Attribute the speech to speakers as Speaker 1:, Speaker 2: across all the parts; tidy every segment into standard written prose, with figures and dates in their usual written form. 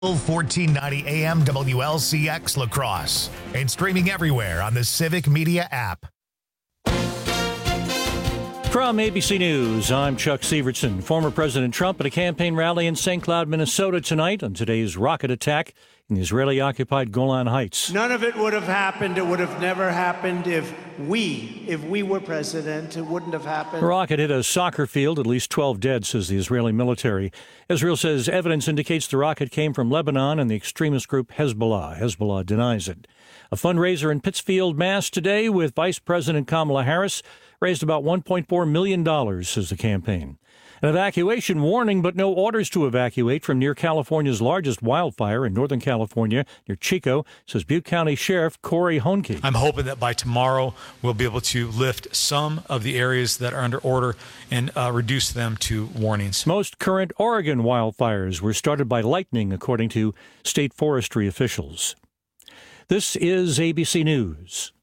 Speaker 1: 1490 AM WLCX La Crosse and streaming everywhere on the Civic Media app.
Speaker 2: From ABC News, I'm Chuck Severson. Former President Trump at a campaign rally in St. Cloud, Minnesota tonight on today's rocket attack in the Israeli-occupied Golan Heights.
Speaker 3: None of it would have happened. It would have never happened if we were president. It wouldn't have happened.
Speaker 2: The rocket hit a soccer field, at least 12 dead, says the Israeli military. Israel says evidence indicates the rocket came from Lebanon and the extremist group Hezbollah. Hezbollah denies it. A fundraiser in Pittsfield, Mass. Today with Vice President Kamala Harris raised about $1.4 million, says the campaign. An evacuation warning, but no orders to evacuate from near California's largest wildfire in Northern California, near Chico, says Butte County Sheriff Corey Honke.
Speaker 4: I'm hoping that by tomorrow we'll be able to lift some of the areas that are under order and reduce them to warnings.
Speaker 2: Most current Oregon wildfires were started by lightning, according to state forestry officials. This is ABC News.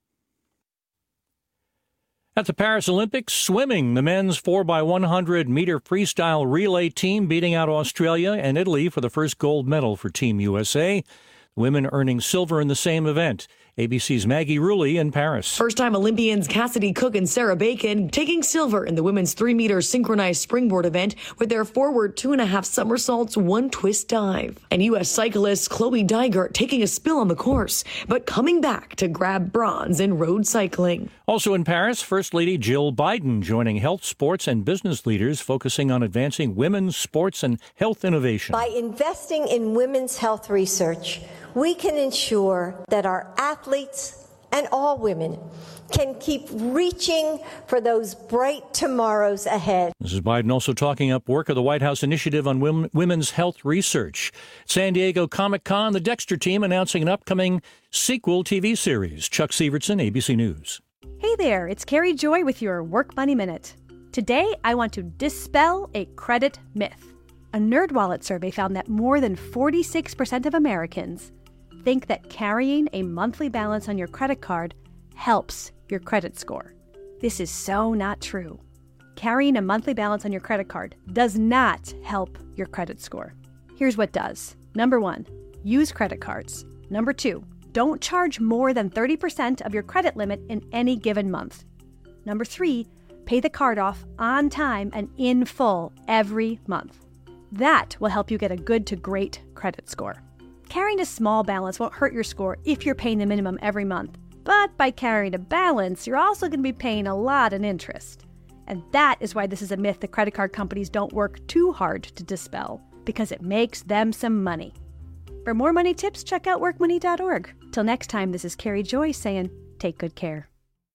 Speaker 2: At the Paris Olympics, swimming, the men's 4x100-meter freestyle relay team beating out Australia and Italy for the first gold medal for Team USA. The women earning silver in the same event. ABC's Maggie Rulli in Paris.
Speaker 5: First-time Olympians Cassidy Cook and Sarah Bacon taking silver in the women's 3-meter synchronized springboard event with their forward 2.5 somersaults, 1 twist dive. And U.S. cyclist Chloe Dygert taking a spill on the course, but coming back to grab bronze in road cycling.
Speaker 2: Also in Paris, First Lady Jill Biden joining health, sports, and business leaders focusing on advancing women's sports and health innovation.
Speaker 6: By investing in women's health research, we can ensure that our athletes and all women can keep reaching for those bright tomorrows ahead.
Speaker 2: Mrs. Biden also talking up work of the White House initiative on women's health research. San Diego Comic-Con, the Dexter team announcing an upcoming sequel TV series. Chuck Severson, ABC News.
Speaker 7: Hey there, it's Carrie Joy with your Work Money Minute. Today, I want to dispel a credit myth. A NerdWallet survey found that more than 46% of Americans think that carrying a monthly balance on your credit card helps your credit score. This is so not true. Carrying a monthly balance on your credit card does not help your credit score. Here's what does. Number 1, use credit cards. Number 2, don't charge more than 30% of your credit limit in any given month. Number 3, pay the card off on time and in full every month. That will help you get a good to great credit score. Carrying a small balance won't hurt your score if you're paying the minimum every month. But by carrying a balance, you're also going to be paying a lot in interest. And that is why this is a myth that credit card companies don't work too hard to dispel, because it makes them some money. For more money tips, check out workmoney.org. Till next time, this is Carrie Joy saying, take good care.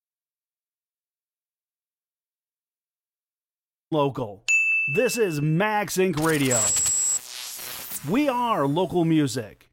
Speaker 8: Local. This is Max Inc. Radio. We are local music.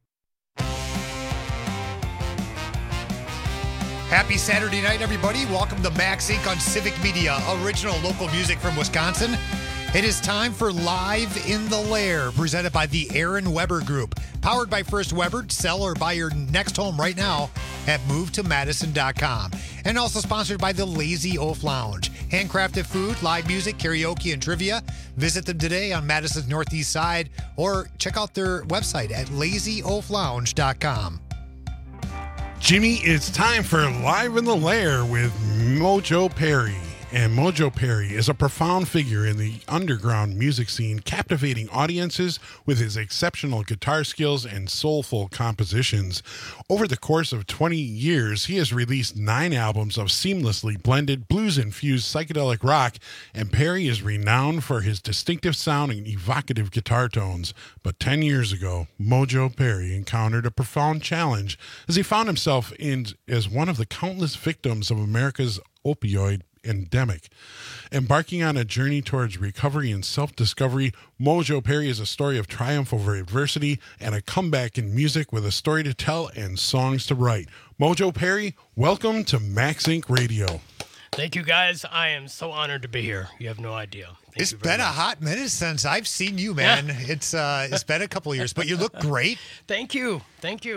Speaker 1: Happy Saturday night, everybody. Welcome to Max Inc. on Civic Media, original local music from Wisconsin. It is time for Live in the Lair, presented by the Aaron Weber Group. Powered by First Weber. Sell or buy your next home right now at movetomadison.com. And also sponsored by the Lazy Oaf Lounge. Handcrafted food, live music, karaoke, and trivia. Visit them today on Madison's Northeast Side or check out their website at lazyoaflounge.com.
Speaker 9: Jimmy, it's time for Live in the Lair with Mojo Perry. And Mojo Perry is a profound figure in the underground music scene, captivating audiences with his exceptional guitar skills and soulful compositions. Over the course of 20 years, he has released 9 albums of seamlessly blended blues-infused psychedelic rock, and Perry is renowned for his distinctive sound and evocative guitar tones. But 10 years ago, Mojo Perry encountered a profound challenge as he found himself as one of the countless victims of America's opioid endemic. Embarking on a journey towards recovery and self-discovery, Mojo Perry is a story of triumph over adversity and a comeback in music with a story to tell and songs to write. Mojo Perry, welcome to Max Inc. Radio.
Speaker 10: Thank you, guys. I am so honored to be here. You have no idea.
Speaker 1: It's been a hot minute since I've seen you, man. Yeah. It's been a couple of years, but you look great.
Speaker 10: Thank you. Thank you.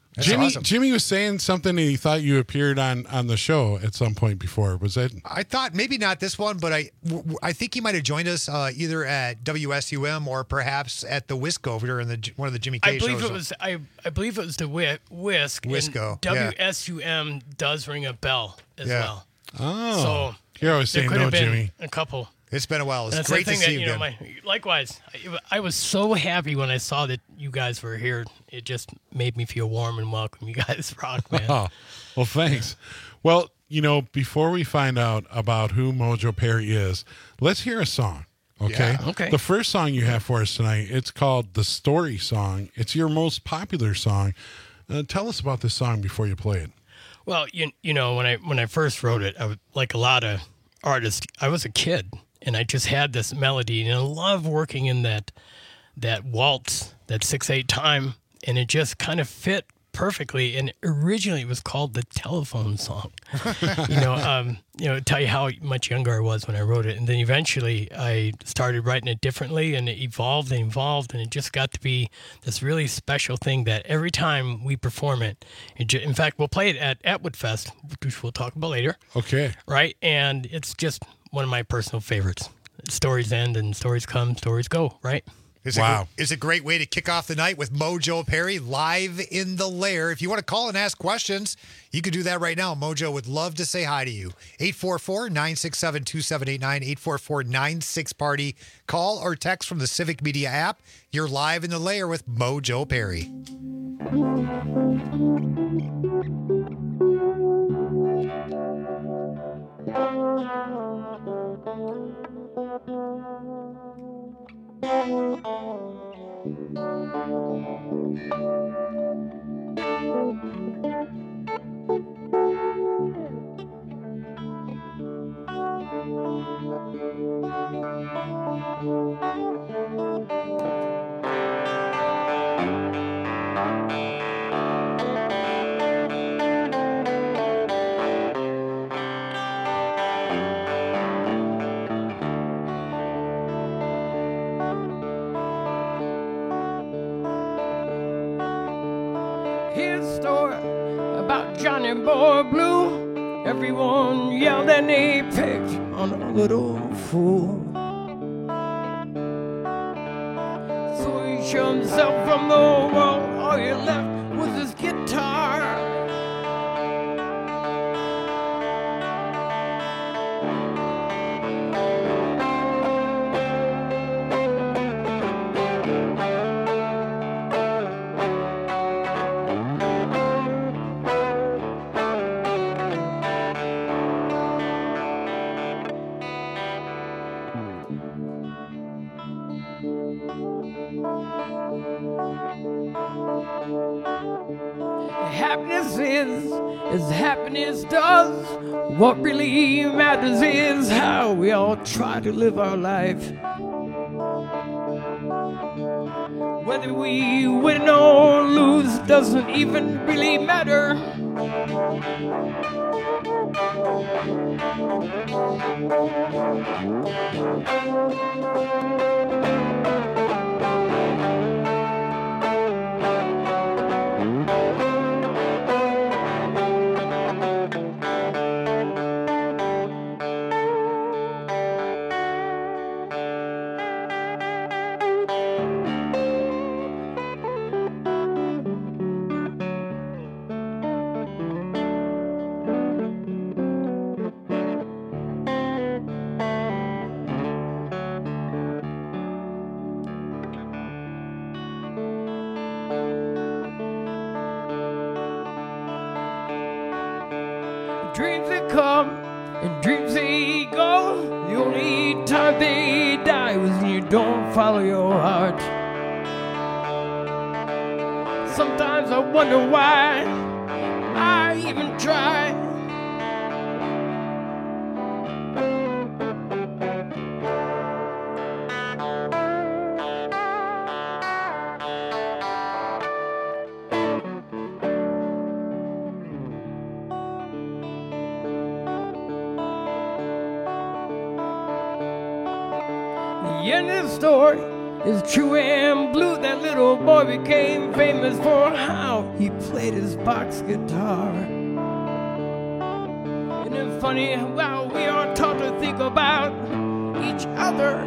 Speaker 1: That's awesome.
Speaker 9: Jimmy was saying something and he thought you appeared on the show at some point before. Was that?
Speaker 1: I thought maybe not this one, but I think he might have joined us either at WSUM or perhaps at the Wisco during one of the Jimmy K shows.
Speaker 10: I believe it was the Whisk.
Speaker 1: Wisco.
Speaker 10: WSUM does ring a bell as well.
Speaker 9: Oh,
Speaker 10: so
Speaker 9: you're always saying no, Jimmy.
Speaker 10: A couple.
Speaker 1: It's been a while. It's
Speaker 10: That's
Speaker 1: great to see you
Speaker 10: again.
Speaker 1: again.
Speaker 10: Likewise, I was so happy when I saw that you guys were here. It just made me feel warm and welcome. You guys rock, man.
Speaker 9: Oh, well, thanks. Well, before we find out about who Mojo Perry is, let's hear a song. Okay.
Speaker 10: Yeah, okay.
Speaker 9: The first song you have for us tonight, it's called The Story Song. It's your most popular song. Tell us about this song before you play it.
Speaker 10: Well, when I first wrote it, I was like a lot of artists. I was a kid. And I just had this melody, and I love working in that waltz, that 6/8 time, and it just kind of fit perfectly. And originally, it was called the Telephone Song. Tell you how much younger I was when I wrote it, and then eventually I started writing it differently, and it evolved and evolved, and it just got to be this really special thing that every time we perform it, in fact, we'll play it at Atwood Fest, which we'll talk about later.
Speaker 9: Okay.
Speaker 10: Right, and it's just one of my personal favorites. Stories end and stories come, stories go, right?
Speaker 1: It's a great way to kick off the night with Mojo Perry live in the Lair. If you want to call and ask questions, you can do that right now. Mojo would love to say hi to you. 844-967-2789, 844-96-PARTY. Call or text from the Civic Media app. You're live in the Lair with Mojo Perry.
Speaker 11: Here's a story about Johnny Boy Blue. Everyone yelled and they picked on a little fool. So he showed himself from the world. All he left was his guitar. Happiness is as happiness does. What really matters is how we all try to live our life. Whether we win or lose doesn't even really matter. Dreams that come and dreams they go. The only time they die was when you don't follow your heart. Sometimes I wonder why I even try. The end of the story is true and blue. That little boy became famous for how he played his box guitar. Isn't it funny how we are taught to think about each other?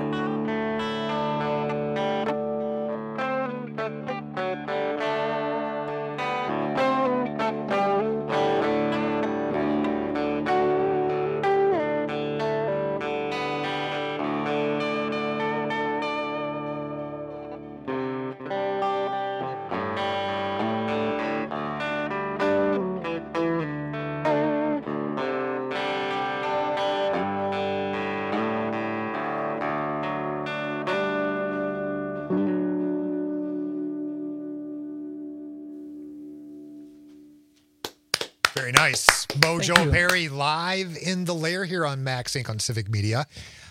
Speaker 1: Very nice. Mojo Perry live in the lair here on Max Inc. on Civic Media.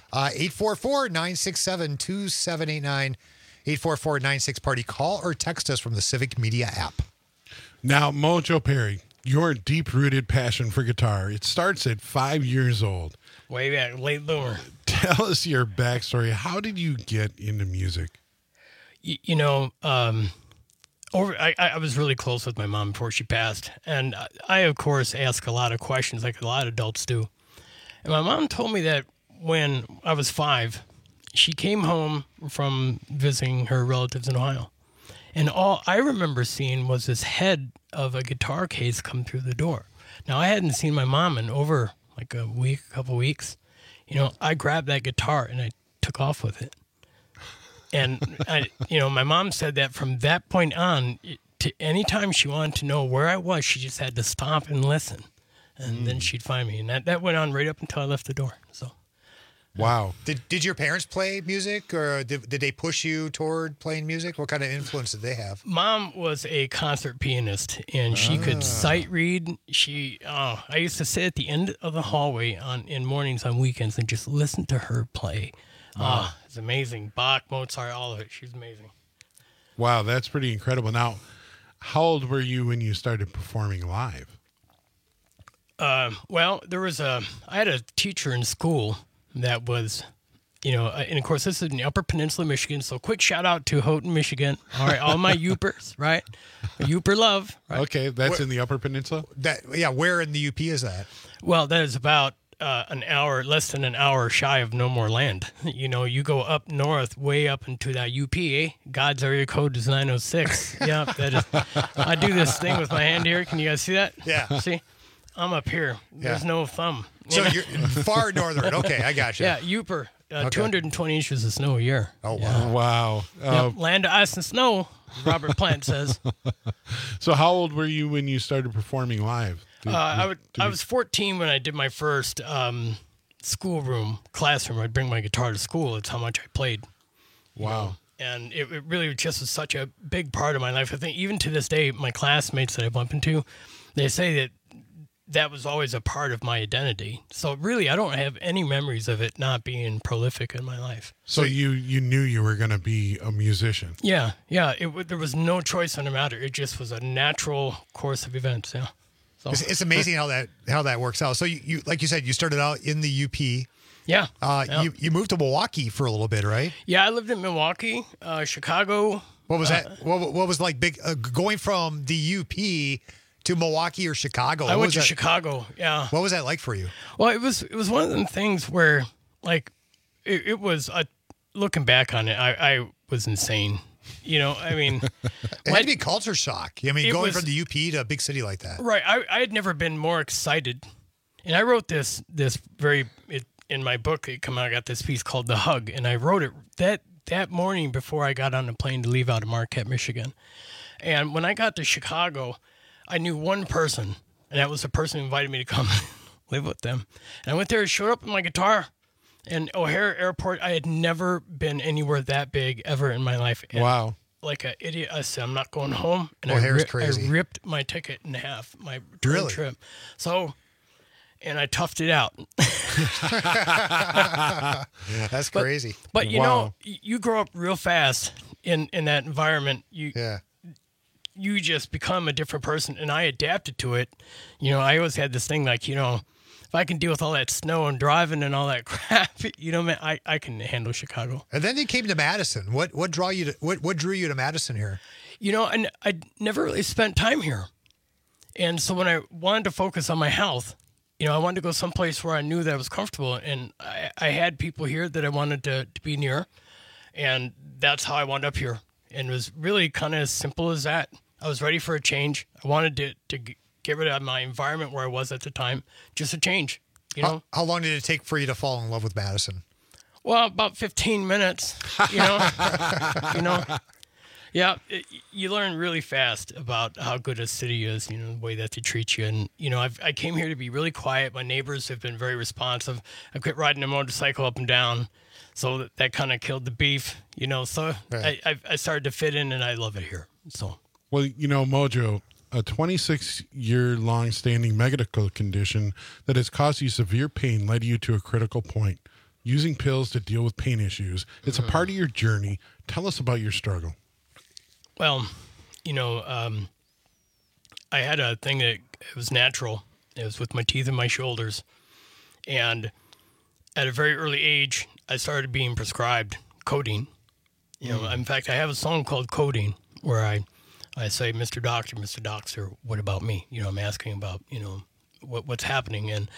Speaker 1: 844-967-2789. 844-96-PARTY. Call or text us from the Civic Media app.
Speaker 9: Now, Mojo Perry, your deep-rooted passion for guitar, it starts at 5 years old.
Speaker 10: Way back, late bloomer.
Speaker 9: Tell us your backstory. How did you get into music?
Speaker 10: I was really close with my mom before she passed. And I, of course, ask a lot of questions like a lot of adults do. And my mom told me that when I was 5, she came home from visiting her relatives in Ohio. And all I remember seeing was this head of a guitar case come through the door. Now, I hadn't seen my mom in over like a couple weeks. I grabbed that guitar and I took off with it. And, my mom said that from that point on, to anytime she wanted to know where I was, she just had to stop and listen. And then she'd find me. And that went on right up until I left the door. So,
Speaker 9: wow.
Speaker 1: Did your parents play music, or did they push you toward playing music? What kind of influence did they have?
Speaker 10: Mom was a concert pianist, and she could sight read. I used to sit at the end of the hallway in mornings on weekends and just listen to her play. It's amazing. Bach, Mozart, all of it. She's amazing.
Speaker 9: Wow, that's pretty incredible. Now, how old were you when you started performing live?
Speaker 10: Well, I had a teacher in school that was, and of course this is in the Upper Peninsula, Michigan. So quick shout out to Houghton, Michigan. All right, all my Yoopers, right? Yooper love. Right?
Speaker 9: Okay, that's in the Upper Peninsula?
Speaker 1: Where in the UP is that?
Speaker 10: Well, that is about less than an hour shy of No More Land. You go up north, way up into that UP, God's area code is 906. Yeah, that is. I do this thing with my hand here. Can you guys see that?
Speaker 1: Yeah.
Speaker 10: See? I'm up here. There's no thumb.
Speaker 1: So you're far northern. Okay, I got you.
Speaker 10: Yeah, Yooper. 220 inches of snow a year.
Speaker 1: Oh, wow.
Speaker 10: Yeah.
Speaker 9: Wow.
Speaker 10: Land of ice and snow, Robert Plant says.
Speaker 9: So how old were you when you started performing live?
Speaker 10: I was 14 when I did my first classroom. I'd bring my guitar to school. It's how much I played.
Speaker 9: Wow.
Speaker 10: And it really just was such a big part of my life. I think even to this day, my classmates that I bump into, they say that was always a part of my identity. So really, I don't have any memories of it not being prolific in my life.
Speaker 9: So you knew you were going to be a musician?
Speaker 10: Yeah. There was no choice in the matter. It just was a natural course of events, yeah. So.
Speaker 1: It's amazing how that works out. So you like you said, you started out in the UP.
Speaker 10: Yeah.
Speaker 1: You moved to Milwaukee for a little bit, right?
Speaker 10: Yeah, I lived in Milwaukee, Chicago.
Speaker 1: What was that? What was like big going from the UP to Milwaukee or Chicago?
Speaker 10: I went to Chicago. Yeah.
Speaker 1: What was that like for you?
Speaker 10: Well, it was one of the things where like it was looking back on it, I was insane. I mean,
Speaker 1: it had to be culture shock. I mean, going from the UP to a big city like that.
Speaker 10: Right. I had never been more excited. And I wrote this in my book. I got this piece called The Hug, and I wrote it that morning before I got on the plane to leave out of Marquette, Michigan. And when I got to Chicago, I knew one person, and that was the person who invited me to come live with them. And I went there and showed up with my guitar. And O'Hare Airport, I had never been anywhere that big ever in my life. And
Speaker 9: wow.
Speaker 10: Like an idiot, I said, I'm not going home. And
Speaker 1: O'Hare's crazy.
Speaker 10: I ripped my ticket in half, my return trip. So, and I toughed it out.
Speaker 1: That's crazy.
Speaker 10: But you know, you grow up real fast in that environment. You just become a different person. And I adapted to it. I always had this thing like, if I can deal with all that snow and driving and all that crap, you know, man, I can handle Chicago.
Speaker 1: And then you came to Madison. What drew you to Madison here?
Speaker 10: You know, and I never really spent time here. And so when I wanted to focus on my health, you know, I wanted to go someplace where I knew that I was comfortable. And I had people here that I wanted to be near. And that's how I wound up here. And it was really kind of as simple as that. I was ready for a change. I wanted to get rid of my environment where I was at the time. Just a change, you know.
Speaker 1: How long did it take for you to fall in love with Madison?
Speaker 10: Well, about 15 minutes, you know. You know. Yeah, you learn really fast about how good a city is, you know, the way that they treat you. And, you know, I came here to be really quiet. My neighbors have been very responsive. I quit riding a motorcycle up and down. So that kind of killed the beef, you know. So right. I started to fit in, and I love it here. So.
Speaker 9: Well, you know, Mojo, a 26-year-long standing medical condition that has caused you severe pain led you to a critical point, using pills to deal with pain issues. It's a part of your journey. Tell us about your struggle.
Speaker 10: Well, you know, I had a thing that it was natural. It was with my teeth and my shoulders. And at a very early age, I started being prescribed codeine. You know, in fact, I have a song called Codeine where I say, Mr. Doctor, what about me? You know, I'm asking about, you know, what's happening. And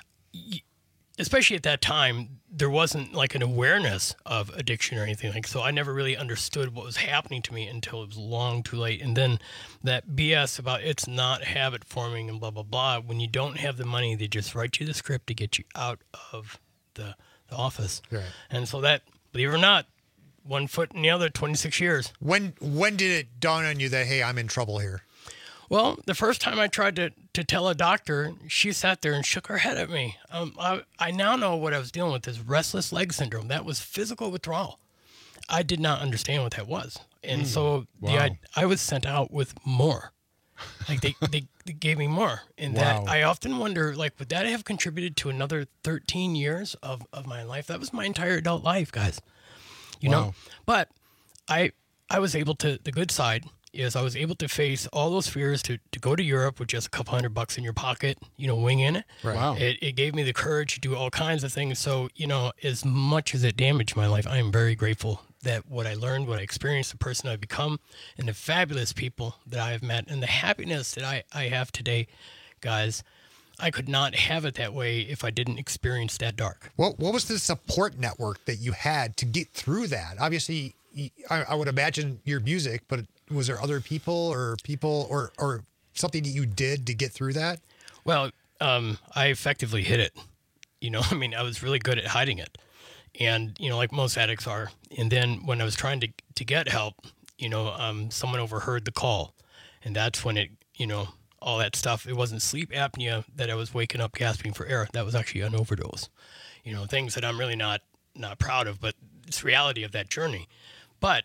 Speaker 10: especially at that time, there wasn't like an awareness of addiction or anything like so. I never really understood what was happening to me until it was long too late. And then that BS about it's not habit forming and blah, blah, blah. When you don't have the money, they just write you the script to get you out of the office. Right. And so that, believe it or not, one foot in the other, 26 years.
Speaker 1: When did it dawn on you that, hey, I'm in trouble here?
Speaker 10: Well, the first time I tried to tell a doctor, she sat there and shook her head at me. I now know what I was dealing with, is restless leg syndrome. That was physical withdrawal. I did not understand what that was. And so I was sent out with more. Like they gave me more. And that I often wonder, like, would that have contributed to another 13 years of my life? That was my entire adult life, guys. You know? But I was able to, the good side is I was able to face all those fears to go to Europe with just a couple $100 in your pocket, you know, wing in it.
Speaker 1: Right. Wow.
Speaker 10: It gave me the courage to do all kinds of things. So, you know, as much as it damaged my life, I am very grateful that what I learned, what I experienced, the person I've become, and the fabulous people that I have met, and the happiness that I have today, guys, I could not have it that way if I didn't experience that dark.
Speaker 1: What was the support network that you had to get through that? Obviously, I would imagine your music, but was there other people or something that you did to get through that?
Speaker 10: Well, I effectively hid it. You know, I mean, I was really good at hiding it. And, you know, like most addicts are. And then when I was trying to get help, you know, someone overheard the call. And that's when it, you know, all that stuff. It wasn't sleep apnea that I was waking up gasping for air. That was actually an overdose. You know, things that I'm really not proud of, but it's reality of that journey. But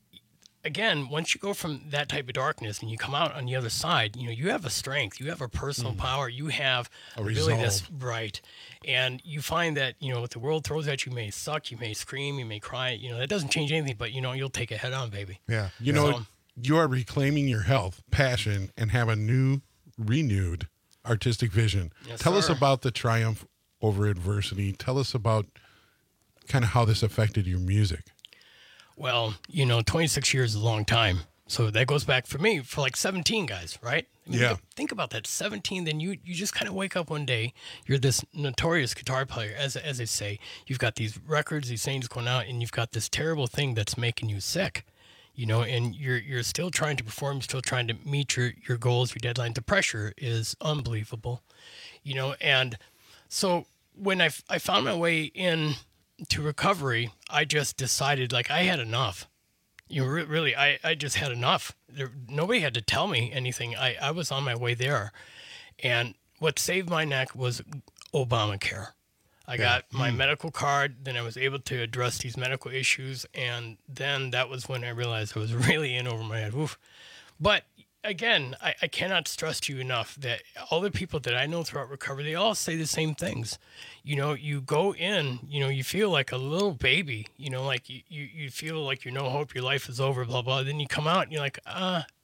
Speaker 10: again, once you go from that type of darkness and you come out on the other side, you know, you have a strength, you have a personal power, you have really this right. And you find that, you know, what the world throws at you may suck, you may scream, you may cry, you know, that doesn't change anything, but, you know, you'll take it head on, baby.
Speaker 1: Yeah.
Speaker 9: You know, you are reclaiming your health, passion, and have a renewed artistic vision.
Speaker 10: Yes,
Speaker 9: Tell us
Speaker 10: sir.
Speaker 9: about the triumph over adversity. Tell us about kind of how this affected your music.
Speaker 10: Well, you know, 26 years is a long time. So that goes back for me for like 17 guys, right? I mean, think about that. 17, then you just kind of wake up one day. You're this notorious guitar player, as they say. You've got these records, these things going out, and you've got this terrible thing that's making you sick. You know, and you're still trying to perform, still trying to meet your goals, your deadlines. The pressure is unbelievable, you know. And so when I found my way in to recovery, I just decided, like, I had enough. You know, really, I just had enough. Nobody had to tell me anything. I was on my way there. And what saved my neck was Obamacare. I got my medical card, then I was able to address these medical issues, and then that was when I realized I was really in over my head. Oof. But again, I cannot stress to you enough that all the people that I know throughout recovery, they all say the same things. You know, you go in, you know, you feel like a little baby, you know, like you feel like you're no hope, your life is over, blah, blah. Then you come out and you're like,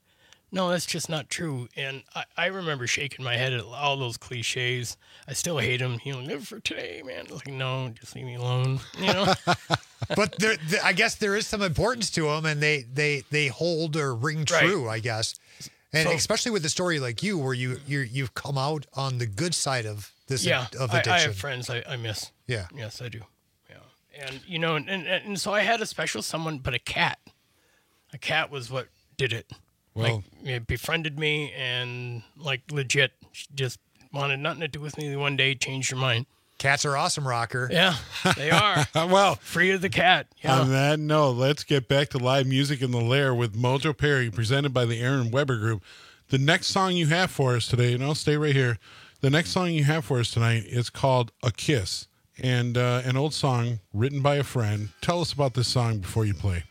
Speaker 10: No, that's just not true. And I remember shaking my head at all those cliches. I still hate them. Live for today, man. Like, no, just leave me alone.
Speaker 1: But I guess there is some importance to them, and they hold or ring true, I guess. And especially with a story like you, where you've come out on the good side of this of addiction.
Speaker 10: I have friends I miss.
Speaker 1: Yeah.
Speaker 10: Yes, I do. Yeah. And and so I had a special someone, but a cat. A cat was what did it.
Speaker 9: Well,
Speaker 10: it befriended me and legit just wanted nothing to do with me. One day changed her mind.
Speaker 1: Cats are awesome, Rocker.
Speaker 10: Yeah, they are.
Speaker 9: Well,
Speaker 10: free of the cat. Yeah.
Speaker 9: On that note, let's get back to live music in the Lair with Mojo Perry, presented by the Aaron Weber Group. The next song you have for us today, and I'll stay right here. The next song you have for us tonight is called "A Kiss," and an old song written by a friend. Tell us about this song before you play.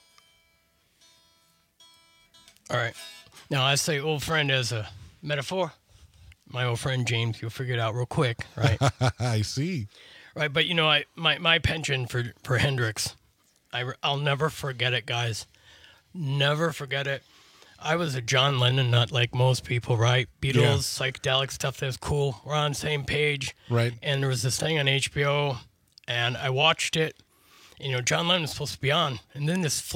Speaker 10: All right. Now, I say old friend as a metaphor. My old friend James, you'll figure it out real quick, right?
Speaker 9: I see.
Speaker 10: Right, but my penchant for Hendrix, I'll never forget it, guys. Never forget it. I was a John Lennon nut like most people, right? Beatles, psychedelic stuff that's cool. We're on the same page.
Speaker 9: Right.
Speaker 10: And there was this thing on HBO, and I watched it. John Lennon was supposed to be on. And then this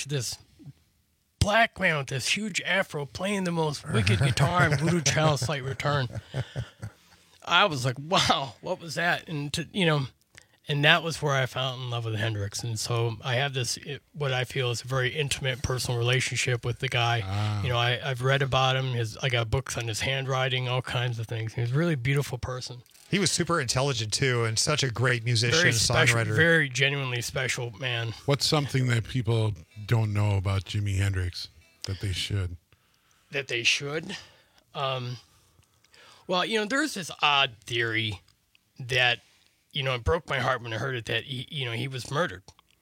Speaker 10: black man with this huge afro playing the most wicked guitar in Voodoo Child's Slight Return. I was like, wow, what was that? And and that was where I fell in love with Hendrix. And so I have what I feel is a very intimate personal relationship with the guy. I've read about him. I got books on his handwriting, all kinds of things. He was a really beautiful person.
Speaker 1: He was super intelligent too, and such a great musician,
Speaker 10: very special,
Speaker 1: songwriter.
Speaker 10: Very genuinely special man.
Speaker 9: What's something that people don't know about Jimi Hendrix that they should?
Speaker 10: That they should? Well, there's this odd theory that, it broke my heart when I heard it that he was murdered.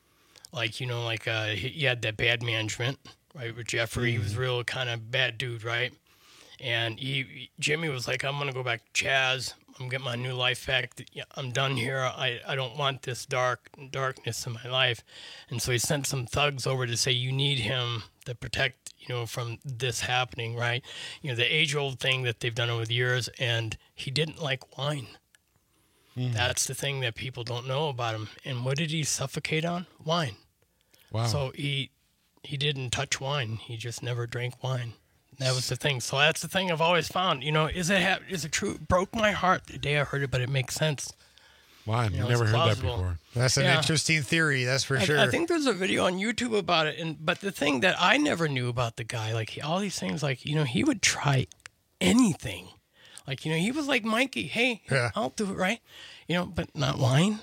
Speaker 10: He had that bad management, right, with Jeffrey. He was a real kind of bad dude, right? And Jimmy was like, I'm gonna go back to jazz. I'm getting my new life back. I'm done here. I don't want this darkness in my life. And so he sent some thugs over to say, you need him to protect, from this happening, right? The age-old thing that they've done over the years. And he didn't like wine. That's the thing that people don't know about him. And what did he suffocate on? Wine.
Speaker 9: Wow.
Speaker 10: So he didn't touch wine. He just never drank wine. That was the thing. So that's the thing I've always found. Is it true? It broke my heart the day I heard it, but it makes sense.
Speaker 9: Wow, I've never heard that before.
Speaker 1: That's an interesting theory, that's for sure.
Speaker 10: I think there's a video on YouTube about it. But the thing that I never knew about the guy, all these things, he would try anything. He was like Mikey. Hey, I'll do it, right? But not wine.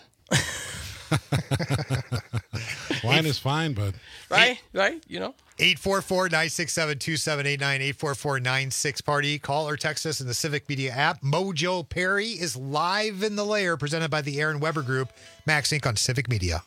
Speaker 9: Wine is fine, but...
Speaker 10: Right?
Speaker 1: 844-967-2789, 844-96-PARTY. Call or text us in the Civic Media app. Mojo Perry is live in the Lair, presented by the Aaron Weber Group. Max Inc. on Civic Media.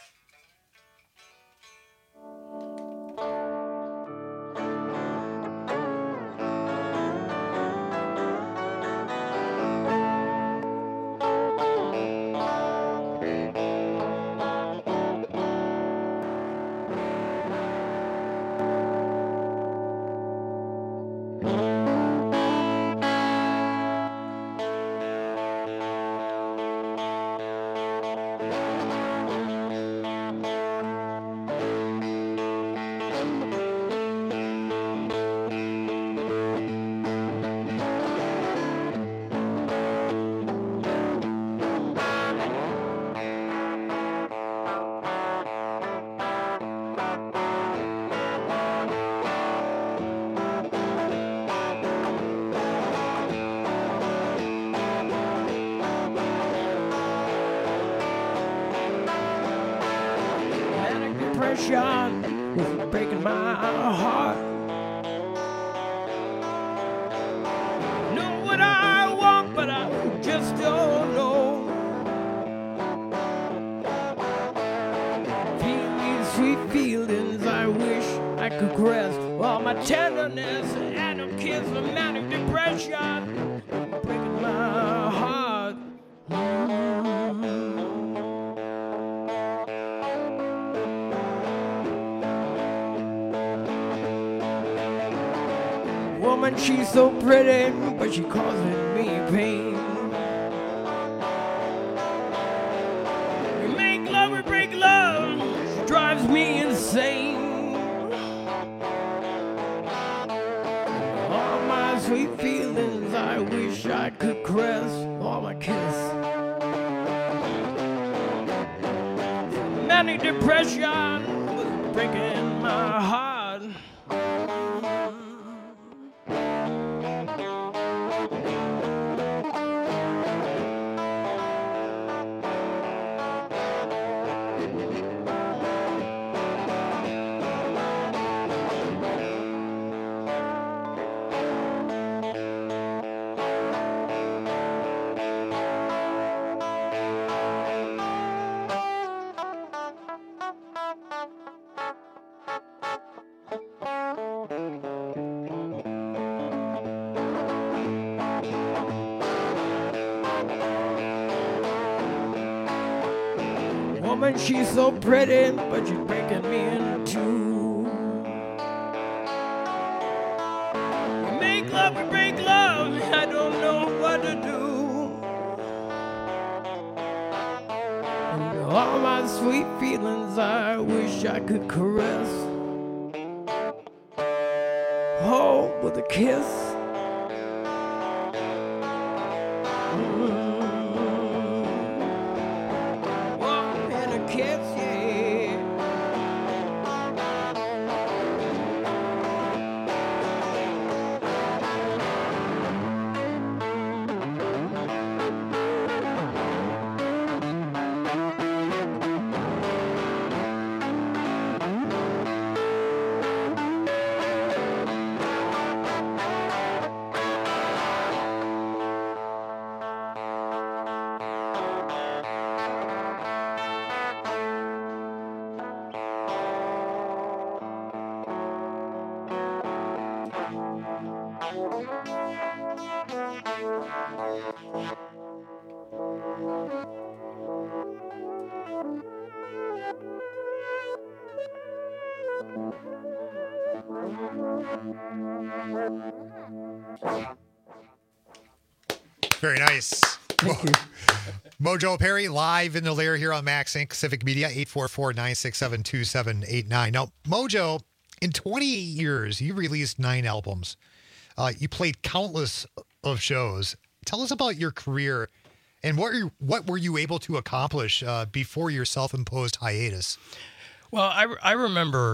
Speaker 11: Depression is breaking my heart. Know what I want, but I just don't know. Feeling these sweet feelings, I wish I could caress all my tenderness and a kiss of manic depression breaking my heart. Woman, she's so pretty, but she causing me pain. We make love, we break love, she drives me insane. All my sweet feelings, I wish I could caress, all my kiss. Manic depression was breaking my heart. Woman, she's so pretty, but she's breaking me in two. We make love, we break love, I don't know what to do. All my sweet feelings, I wish I could caress. Oh, with a kiss.
Speaker 1: Very nice.
Speaker 11: Thank you.
Speaker 1: Mojo Perry live in the lair here on Max Inc. Civic Media, 844-967-2789. Now, Mojo, in 28 years, you released 9 albums. You played countless of shows. Tell us about your career and what were you able to accomplish before your self-imposed hiatus?
Speaker 10: Well, I remember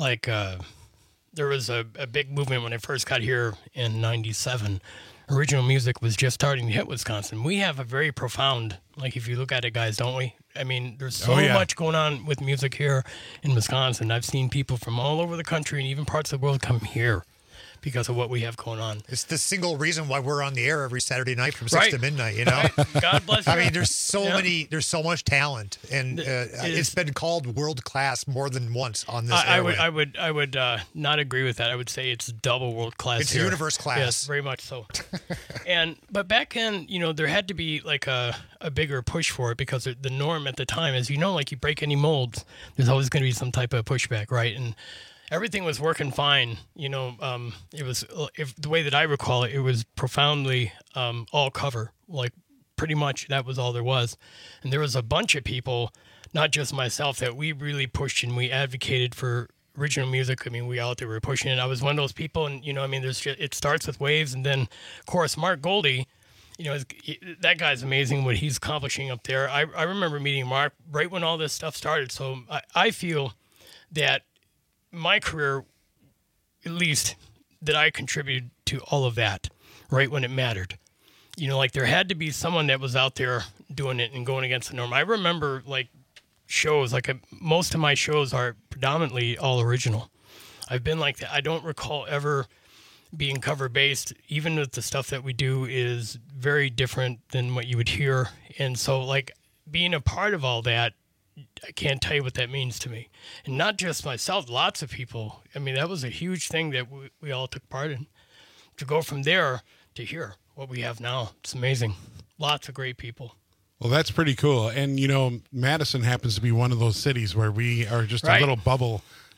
Speaker 10: there was a big movement when I first got here in 97. Original music was just starting to hit Wisconsin. We have a very profound, if you look at it, guys, don't we? I mean, there's so much going on with music here in Wisconsin. I've seen people from all over the country and even parts of the world come here because of what we have going on.
Speaker 1: It's the single reason why we're on the air every Saturday night from 6 to midnight, you know?
Speaker 10: God bless you.
Speaker 1: I mean, there's so much talent, and it's been called world class more than once on this airway.
Speaker 10: I would not agree with that. I would say it's double world class.
Speaker 1: It's
Speaker 10: here.
Speaker 1: universe class.
Speaker 10: Yes, very much so. But back then, there had to be a bigger push for it because the norm at the time is, you break any molds, there's always going to be some type of pushback, right? And everything was working fine. It was, the way that I recall it, it was profoundly all cover. Pretty much that was all there was. And there was a bunch of people, not just myself, that we really pushed and we advocated for original music. I mean, we out there were pushing it. I was one of those people, and it starts with waves, and then, of course, Mark Goldie. That guy's amazing what he's accomplishing up there. I remember meeting Mark right when all this stuff started. So I feel that my career, at least, that I contributed to all of that right when it mattered. There had to be someone that was out there doing it and going against the norm. I remember shows, most of my shows are predominantly all original. I've been like that. I don't recall ever being cover based. Even with the stuff that we do is very different than what you would hear. And so being a part of all that, I can't tell you what that means to me. And not just myself, lots of people. I mean, that was a huge thing that we all took part in. To go from there to here, what we have now, it's amazing. Lots of great people.
Speaker 9: Well, that's pretty cool. And, Madison happens to be one of those cities where we are just a little bubble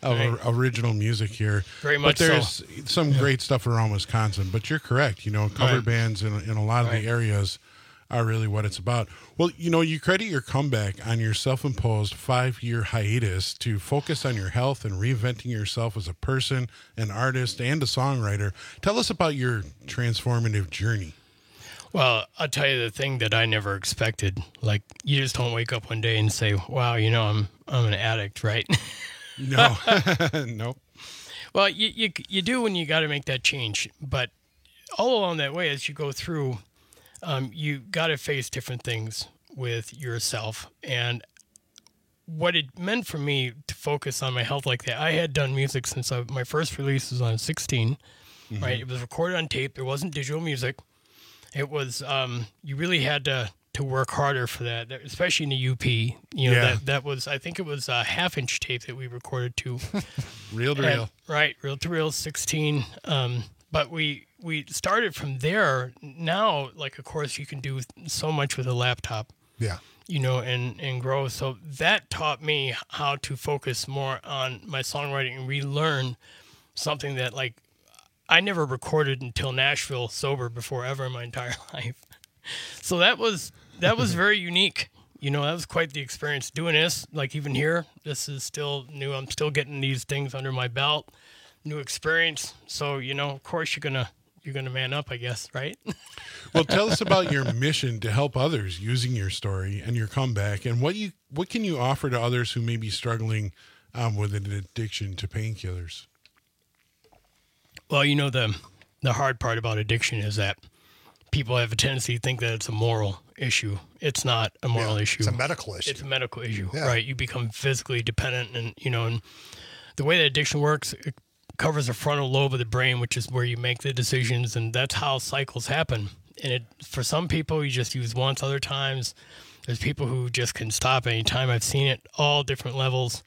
Speaker 9: of original music here.
Speaker 10: Very much
Speaker 9: so. But there's some great stuff around Wisconsin. But you're correct. Cover bands in a lot of the areas are really what it's about. Well, you credit your comeback on your self-imposed 5-year hiatus to focus on your health and reinventing yourself as a person, an artist, and a songwriter. Tell us about your transformative journey.
Speaker 10: Well, I'll tell you the thing that I never expected. Like, you just don't wake up one day and say, wow, I'm an addict, right?
Speaker 9: No. Nope.
Speaker 10: Well, you do when you got to make that change. But all along that way, as you go through, you got to face different things with yourself. And what it meant for me to focus on my health like that, I had done music since my first release was on 16, right? It was recorded on tape. There wasn't digital music. It was, you really had to work harder for that, especially in the UP. That was, I think it was a 1/2-inch tape that we recorded to.
Speaker 9: Reel to reel.
Speaker 10: Right, reel to reel, 16. But we started from there. Now, like, of course, you can do so much with a laptop.
Speaker 1: Yeah.
Speaker 10: And grow. So that taught me how to focus more on my songwriting and relearn something that, like, I never recorded until Nashville sober before ever in my entire life. So that was very unique. That was quite the experience doing this. Like, even here, this is still new. I'm still getting these things under my belt. New experience. So, of course you're gonna man up, I guess, right?
Speaker 9: Well, tell us about your mission to help others using your story and your comeback, and what can you offer to others who may be struggling with an addiction to painkillers?
Speaker 10: Well, the hard part about addiction is that people have a tendency to think that it's a moral issue. It's not a moral issue.
Speaker 1: It's a medical issue.
Speaker 10: It's a medical issue, right? You become physically dependent, and and the way that addiction works, it covers the frontal lobe of the brain, which is where you make the decisions, and that's how cycles happen. And for some people, you just use once, other times. There's people who just can stop anytime. I've seen it all different levels.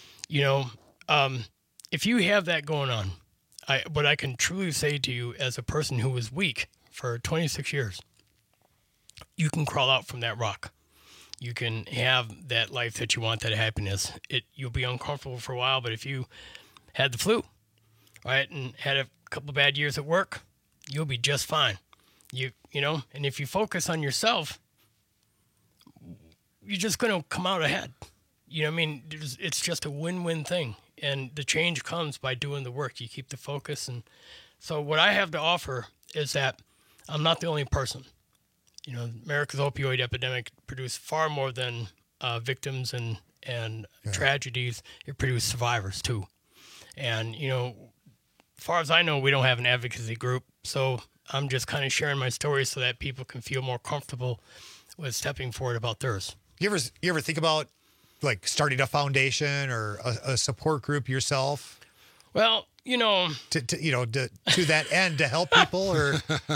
Speaker 10: If you have that going on, what I can truly say to you as a person who was weak for 26 years, you can crawl out from that rock. You can have that life that you want, that happiness. You'll be uncomfortable for a while, but if you had the flu, right, and had a couple bad years at work, you'll be just fine. And if you focus on yourself, you're just going to come out ahead. It's just a win-win thing. And the change comes by doing the work. You keep the focus. And so what I have to offer is that I'm not the only person. America's opioid epidemic produced far more than victims and tragedies. It produced survivors too. And, as far as I know, we don't have an advocacy group. So I'm just kind of sharing my story so that people can feel more comfortable with stepping forward about theirs.
Speaker 1: You ever think about, like, starting a foundation or a support group yourself?
Speaker 10: Well,
Speaker 1: to that end, to help people, or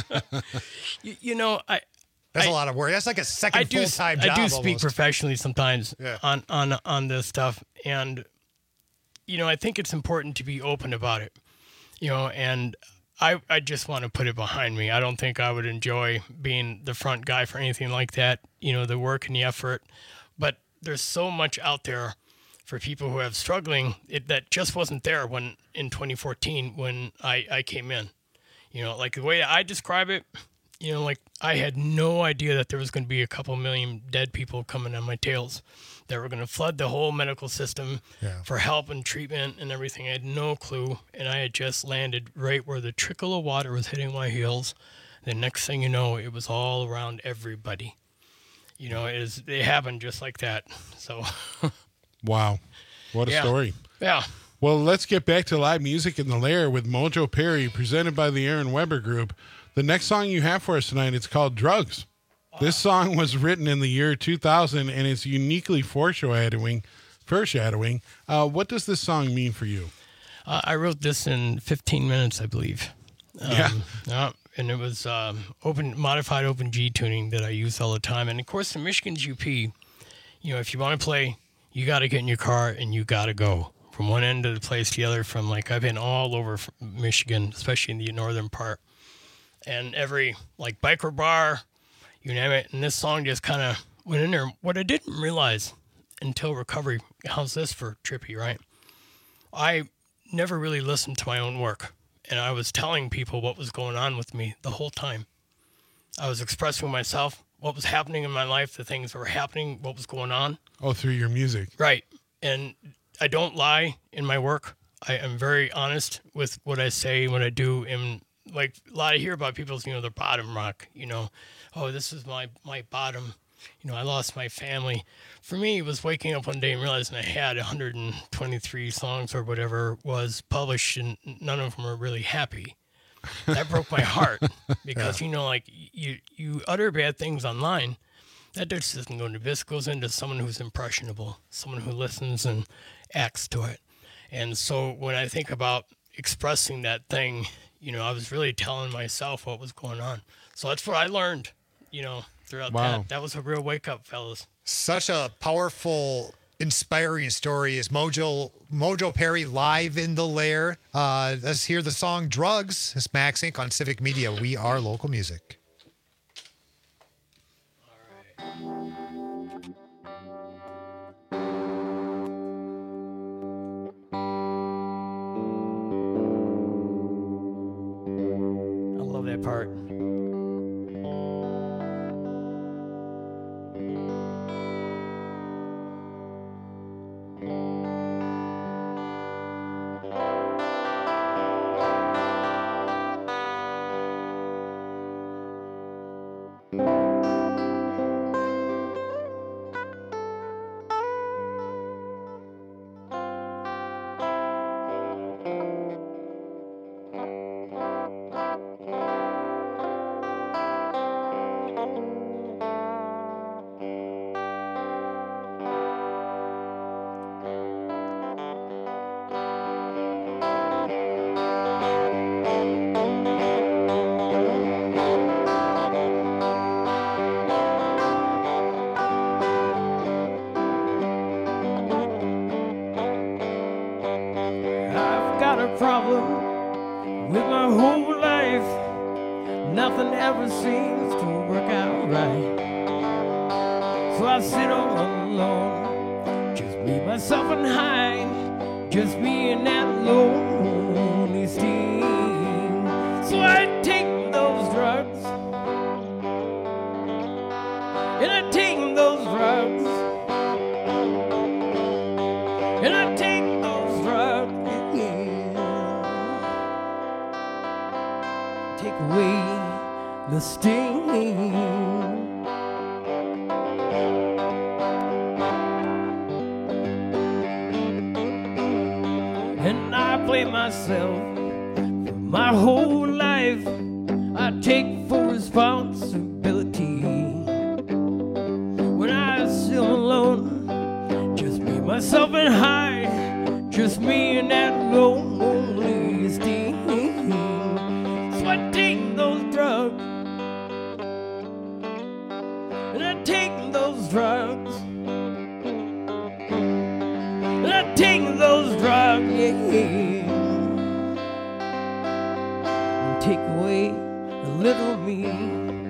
Speaker 1: that's a lot of work. That's like a second full-time job.
Speaker 10: I do speak
Speaker 1: almost
Speaker 10: professionally sometimes on this stuff, and I think it's important to be open about it. And I just want to put it behind me. I don't think I would enjoy being the front guy for anything like that. The work and the effort, but there's so much out there for people who have struggling that just wasn't there when in 2014 when I came in. Like the way I describe it, like I had no idea that there was going to be a couple million dead people coming on my tails that were going to flood the whole medical system for help and treatment and everything. I had no clue, and I had just landed right where the trickle of water was hitting my heels. The next thing you know, it was all around everybody. It happened just like that. So,
Speaker 9: wow, what a story!
Speaker 10: Yeah.
Speaker 9: Well, let's get back to live music in the Lair with Mojo Perry, presented by the Aaron Weber Group. The next song you have for us tonight, it's called Drugs. This song was written in the year 2000, and it's uniquely foreshadowing. What does this song mean for you?
Speaker 10: I wrote this in 15 minutes, I believe. And it was modified open G tuning that I use all the time. And of course, in Michigan's UP, if you want to play, you got to get in your car and you got to go from one end of the place to the other. I've been all over Michigan, especially in the northern part, and every biker bar, you name it. And this song just kind of went in there. What I didn't realize until recovery, how's this for trippy, right? I never really listened to my own work, and I was telling people what was going on with me the whole time. I was expressing myself, what was happening in my life, the things that were happening, what was going on.
Speaker 9: Oh, through your music.
Speaker 10: Right. And I don't lie in my work. I am very honest with what I say, what I do. And like a lot I hear about people's, their bottom rock, oh, this is my bottom. I lost my family. For me, it was waking up one day and realizing I had 123 songs or whatever was published, and none of them were really happy. That broke my heart because, you utter bad things online. That just doesn't go into this. It goes into someone who's impressionable, someone who listens and acts to it. And so when I think about expressing that thing, I was really telling myself what was going on. So that's what I learned, throughout that. That was a real wake up, fellas.
Speaker 1: Such a powerful, inspiring story is Mojo Perry live in the Lair. Let's hear the song Drugs. It's Max Inc. on Civic Media. We are local music.
Speaker 10: I love that part.
Speaker 11: Problem with my whole life. Nothing ever seems to work out right. So I sit all alone, just me, myself, and hide, just me and that lonely steam. So I take those drugs, and I take those drugs, and I take those drugs. Take away the sting. And I blame myself for my whole life. I take full responsibility. When I sit alone, just me, myself, and hide, just me and that lonely steam. I take those drugs, and I take those drugs, and I take those drugs, yeah, and take away a little me.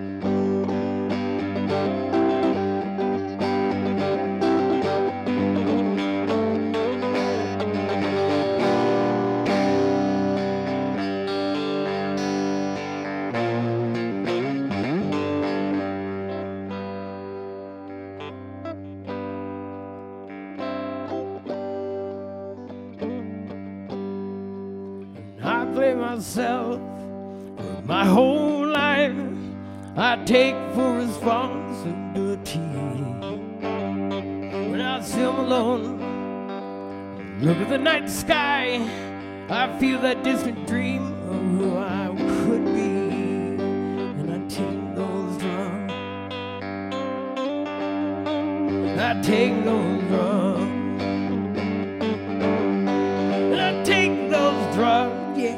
Speaker 11: Myself for my whole life. I take full responsibility. When I sit alone, look at the night sky, I feel that distant dream of who I could be. And I take those drugs, I take those drugs, and I take those drugs, yeah.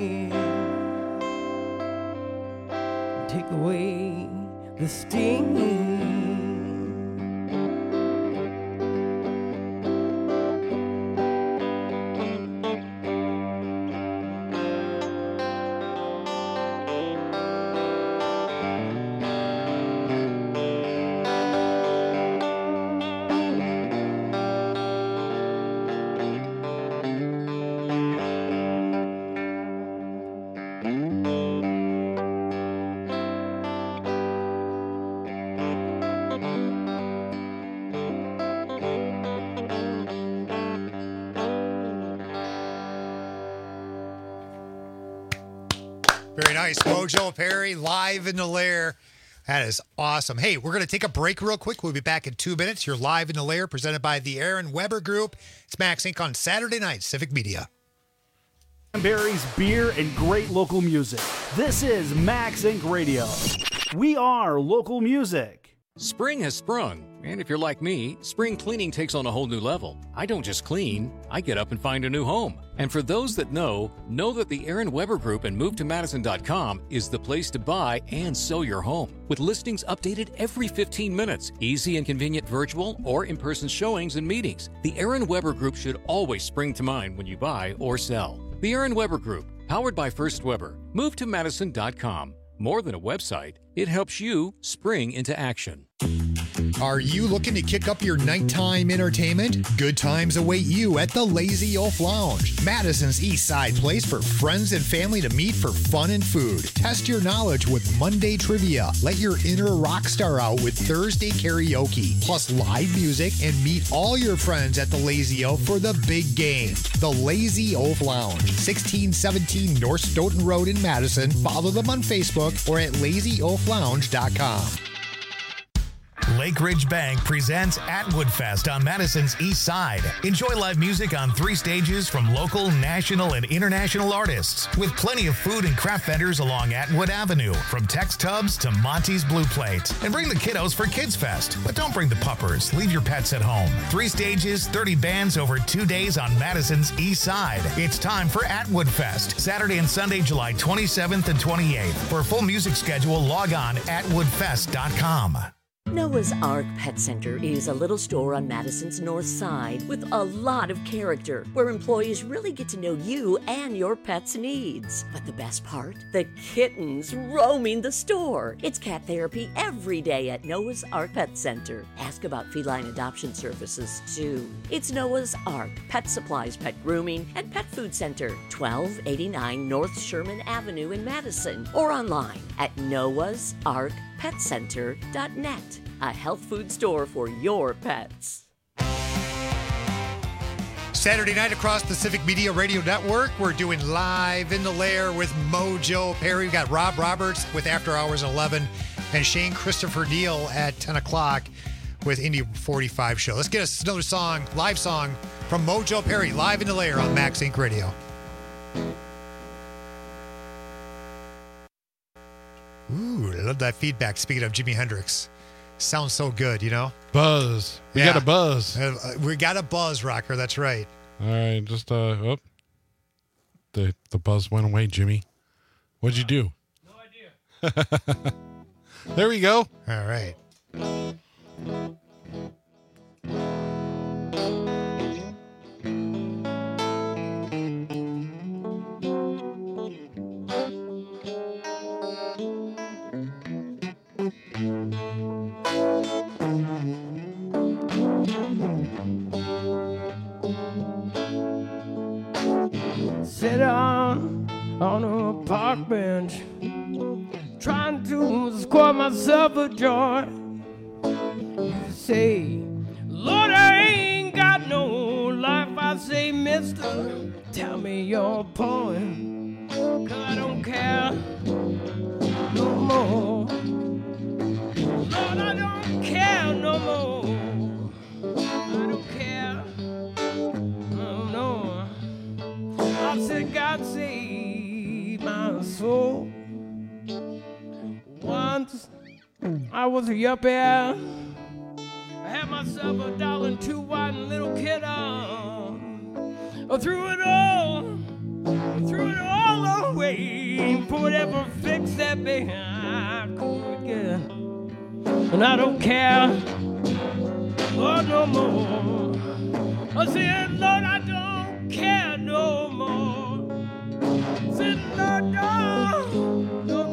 Speaker 11: Take away the sting.
Speaker 1: Very nice. Mojo Perry live in the lair. That is awesome. Hey, we're going to take a break real quick. We'll be back in 2 minutes. You're live in the lair, presented by the Aaron Weber Group. It's Max Inc. on Saturday night, Civic Media.
Speaker 8: Berries, beer, and great local music. This is Max Inc. Radio. We are local music.
Speaker 12: Spring has sprung, and if you're like me, spring cleaning takes on a whole new level. I don't just clean, I get up and find a new home. And for those that know that the Aaron Weber Group and MoveToMadison.com is the place to buy and sell your home. With listings updated every 15 minutes, easy and convenient virtual or in-person showings and meetings, the Aaron Weber Group should always spring to mind when you buy or sell. The Aaron Weber Group, powered by First Weber. MoveToMadison.com. More than a website, it helps you spring into action.
Speaker 1: Are you looking to kick up your nighttime entertainment? Good times await you at the Lazy Oaf Lounge, Madison's East Side place for friends and family to meet for fun and food. Test your knowledge with Monday trivia. Let your inner rock star out with Thursday karaoke, plus live music, and meet all your friends at the Lazy Oaf for the big game. The Lazy Oaf Lounge, 1617 North Stoughton Road in Madison. Follow them on Facebook or at lazyoaflounge.com.
Speaker 13: Lake Ridge Bank presents Atwood Fest on Madison's East Side. Enjoy live music on 3 stages from local, national, and international artists, with plenty of food and craft vendors along Atwood Avenue, from Tex Tubs to Monty's Blue Plate. And bring the kiddos for Kids Fest, but don't bring the puppers. Leave your pets at home. 3 stages, 30 bands over 2 days on Madison's East Side. It's time for Atwood Fest, Saturday and Sunday, July 27th and 28th. For a full music schedule, log on atwoodfest.com.
Speaker 14: Noah's Ark Pet Center is a little store on Madison's north side with a lot of character, where employees really get to know you and your pet's needs. But the best part? The kittens roaming the store. It's cat therapy every day at Noah's Ark Pet Center. Ask about feline adoption services, too. It's Noah's Ark Pet Supplies, Pet Grooming, and Pet Food Center, 1289 North Sherman Avenue in Madison, or online at noahsarkpetcenter.net. A health food store for your pets.
Speaker 1: Saturday night across the Civic Media Radio Network, we're doing Live in the Lair with Mojo Perry. We've got Rob Roberts with After Hours at 11 and Shane Christopher Neal at 10 o'clock with Indy 45 show. Let's get us another song, live song from Mojo Perry, Live in the Lair on Max Inc. Radio. Ooh, I love that feedback. Speaking of Jimi Hendrix. Sounds so good, you know?
Speaker 9: Buzz. We got a buzz.
Speaker 1: We got a buzz, Rocker. That's right.
Speaker 9: All right. Just, the buzz went away, Jimmy. What'd you do?
Speaker 11: No idea.
Speaker 9: There we go.
Speaker 1: All right.
Speaker 11: Sit on a park bench, trying to score myself a joy. Say, Lord, I ain't got no life. I say, mister, tell me your poem, 'cause I don't care no more. Lord, I don't care no more. I don't care. No. I said, God save my soul. Once I was a yuppie. I had myself $1.02 white and little kid on. I threw it all away. For whatever fix that big I could get. And I don't care, Lord, no more. I said, Lord, I don't care no more. I said, Lord, no.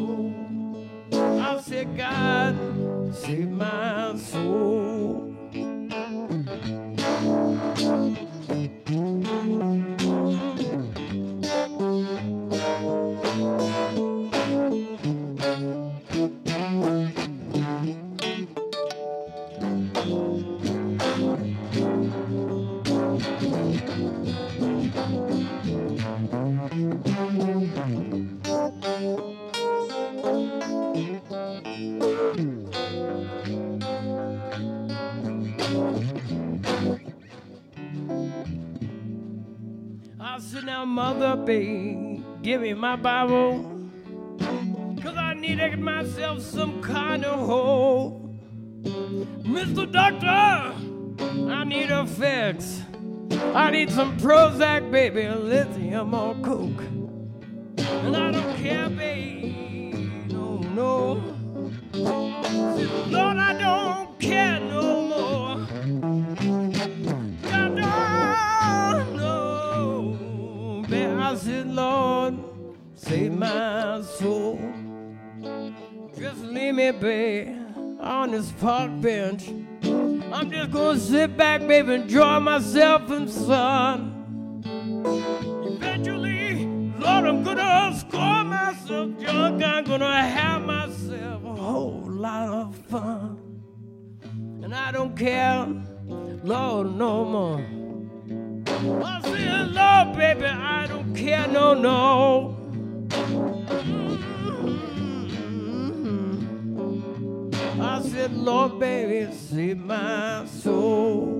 Speaker 11: I said, God, save my soul. now, Mother, babe, give me my Bible, 'cause I need to get myself some kind of hole. Mr. Doctor, I need a fix. I need some Prozac, baby, lithium or coke. And I don't care, babe, no. Lord, I don't care no more. I don't know. Babe, I said, Lord, save my soul. Just leave me, babe, on this park bench. I'm just gonna sit back, baby, enjoy myself in sun. Eventually, Lord, I'm gonna score myself drunk. I'm gonna have myself a whole lot of fun. And I don't care, Lord, no more. I said, Lord, baby, I don't care, no. I said, Lord, baby, save my soul.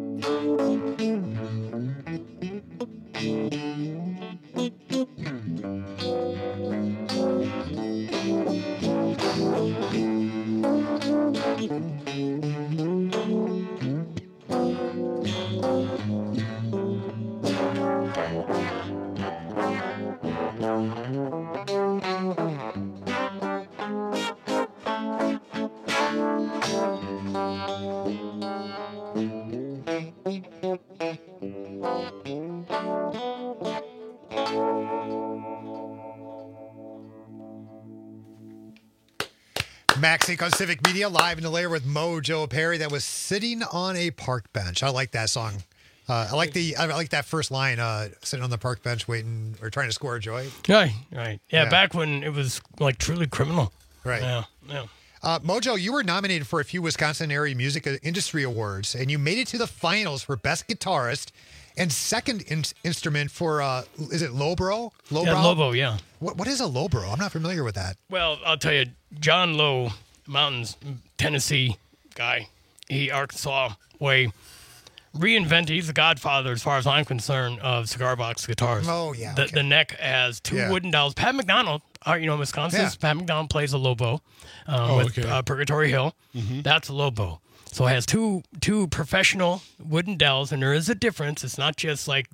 Speaker 1: Max Inc. on Civic Media, live in the lair with Mojo Perry. That was Sitting on a Park Bench. I like that song. I like that first line, sitting on the park bench waiting or trying to score a joy.
Speaker 10: Right. Yeah, back when it was like truly criminal.
Speaker 1: Right.
Speaker 10: Yeah.
Speaker 1: Mojo, you were nominated for a few Wisconsin area music industry awards, and you made it to the finals for Best Guitarist and second instrument for, is it Lowbrow?
Speaker 10: Yeah, Lobo, yeah.
Speaker 1: What is a Lowbrow? I'm not familiar with that.
Speaker 10: Well, I'll tell you, John Lowe, Mountains, Tennessee guy, Arkansas way, reinvented, he's the godfather, as far as I'm concerned, of cigar box guitars.
Speaker 1: Oh, yeah.
Speaker 10: The neck has two wooden dowels. Pat McDonald, Wisconsin's Pat McDonald plays a Lobo with Purgatory Hill. Mm-hmm. That's a Lobo. So it has two professional wooden dowels, and there is a difference. It's not just like,